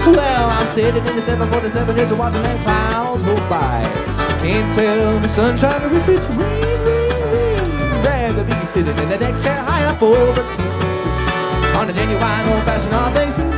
Well, I'm sitting in the 747 just watching that clouds go by. Can't tell the sunshine if it's rain. Rather be sitting in the deck chair high up over Kansas City on a genuine old-fashioned all things